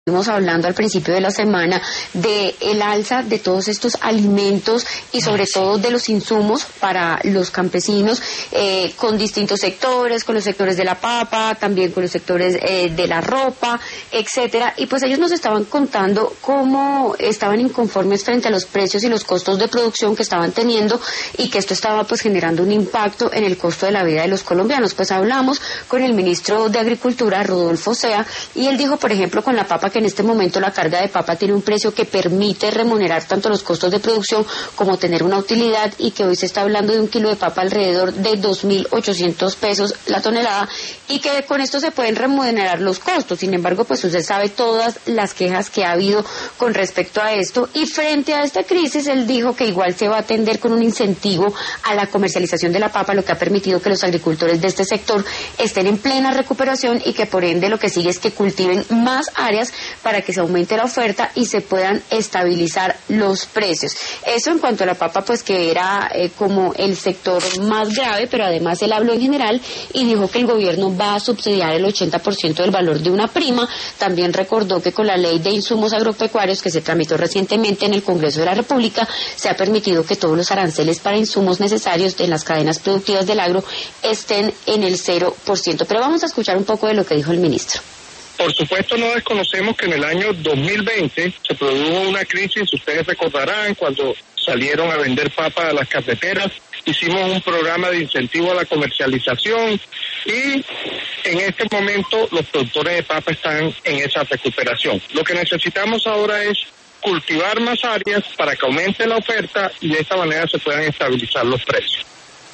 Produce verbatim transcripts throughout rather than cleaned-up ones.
Estuvimos hablando al principio de la semana de el alza de todos estos alimentos y sobre todo de los insumos para los campesinos, eh, con distintos sectores, con los sectores de la papa, también con los sectores eh, de la ropa, etcétera. Y pues ellos nos estaban contando cómo estaban inconformes frente a los precios y los costos de producción que estaban teniendo y que esto estaba pues generando un impacto en el costo de la vida de los colombianos. Pues hablamos con el ministro de Agricultura, Rodolfo Sea, y él dijo, por ejemplo, con la papa, que en este momento la carga de papa tiene un precio que permite remunerar tanto los costos de producción como tener una utilidad, y que hoy se está hablando de un kilo de papa alrededor de dos mil ochocientos pesos la tonelada, y que con esto se pueden remunerar los costos. Sin embargo, pues usted sabe todas las quejas que ha habido con respecto a esto, y frente a esta crisis él dijo que igual se va a atender con un incentivo a la comercialización de la papa, lo que ha permitido que los agricultores de este sector estén en plena recuperación, y que por ende lo que sigue es que cultiven más áreas para que se aumente la oferta y se puedan estabilizar los precios. Eso en cuanto a la papa, pues que era eh, como el sector más grave, pero además él habló en general y dijo que el gobierno va a subsidiar el ochenta por ciento del valor de una prima. También recordó que con la ley de insumos agropecuarios que se tramitó recientemente en el Congreso de la República, se ha permitido que todos los aranceles para insumos necesarios en las cadenas productivas del agro estén en el cero por ciento. Pero vamos a escuchar un poco de lo que dijo el ministro. Por supuesto, no desconocemos que en el año dos mil veinte se produjo una crisis, ustedes recordarán, cuando salieron a vender papa a las cafeteras. Hicimos un programa de incentivo a la comercialización y en este momento los productores de papa están en esa recuperación. Lo que necesitamos ahora es cultivar más áreas para que aumente la oferta y de esta manera se puedan estabilizar los precios.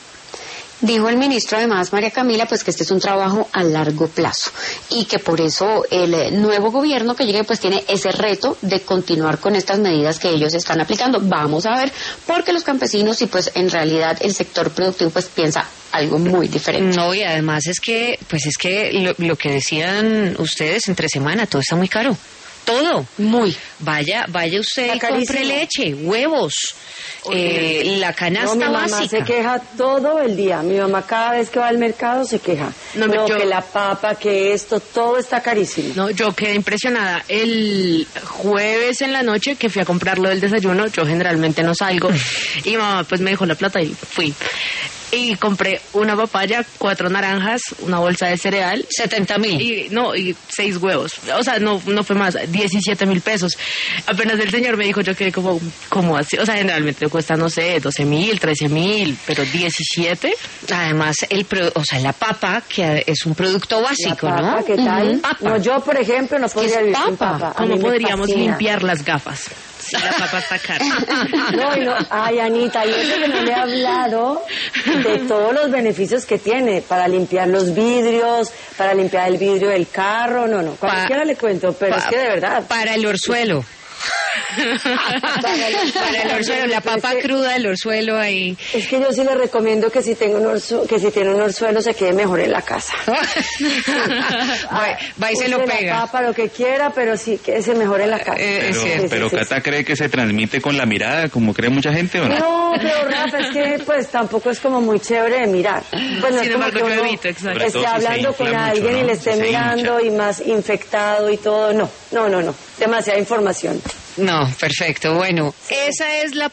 Dijo el ministro además, María Camila, pues que este es un trabajo a largo plazo y que por eso el nuevo gobierno que llegue pues tiene ese reto de continuar con estas medidas que ellos están aplicando. Vamos a ver, porque los campesinos y pues en realidad el sector productivo pues piensa algo muy diferente. No, y además es que, pues es que lo, lo que decían ustedes, entre semana todo está muy caro. Todo. Muy. Vaya, vaya usted y compre leche, huevos, eh, la canasta no, mi mamá básica. Se queja todo el día. Mi mamá cada vez que va al mercado se queja. No, no yo, que la papa, que esto, todo está carísimo. No, yo quedé impresionada. El jueves en la noche que fui a comprarlo del desayuno, yo generalmente no salgo, y mamá pues me dejó la plata y fui. Y compré una papaya, cuatro naranjas, una bolsa de cereal. setenta mil. Y, no, y seis huevos. O sea, no no fue más, diecisiete mil pesos. Apenas el señor me dijo, yo quedé como, como así. O sea, generalmente cuesta, no sé, doce mil, trece mil, pero diecisiete. Además, el pro, o sea, la papa, que es un producto básico, la papa, ¿no? ¿Qué tal? Uh-huh. Papa. No, yo, por ejemplo, no podría vivir sin papa. ¿Cómo podríamos limpiar las gafas? Si la papa está cara. No, no, ay, Anita, yo sé que no le he hablado de todos los beneficios que tiene para limpiar los vidrios, para limpiar el vidrio del carro, no, no, cualquiera le cuento, pero pa, es que de verdad. Para el orzuelo. para, el, para el orzuelo, la papa es que, cruda, el orzuelo ahí. Es que yo sí le recomiendo que si tengo un orzu, que si tiene un orzuelo se quede mejor en la casa. va, va y se lo pega. La papa, lo que quiera, pero sí que se mejore en la casa. Eh, pero, sí, pero sí, Cata sí. cree que se transmite con la mirada, como cree mucha gente, ¿o no? No, pero Rafa, es que pues tampoco es como muy chévere de mirar. Pues no Sin es como embargo, que uno evito, exacto. esté hablando con alguien mucho, ¿no? Y le esté mirando y más infectado y todo. No, no, no, no. Demasiada información. No, perfecto. Bueno, esa es la